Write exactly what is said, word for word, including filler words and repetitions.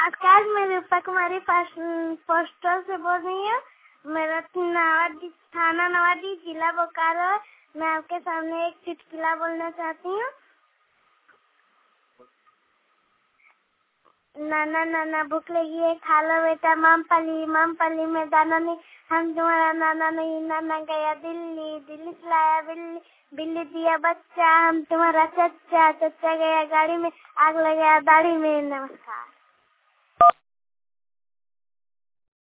नमस्कार, मैं रूपा कुमारी पोस्टल से बोल रही हूँ। मेरा नवाडी थाना नवाडी जिला बोकारो। मैं आपके सामने एक चुटकुला बोलना चाहती हूँ। नाना नाना भूख लगी है, खा लो बेटा मूंगफली। मूंगफली में दाना नहीं, हम तुम्हारा नाना नहीं। नाना गया दिल्ली, दिल्ली से लाया बिल्ली, बिल्ली दिया बच्चा, हम तुम्हारा चच्चा। चच्चा गया गाड़ी में, आग लगाया दाढ़ी में। नमस्कार।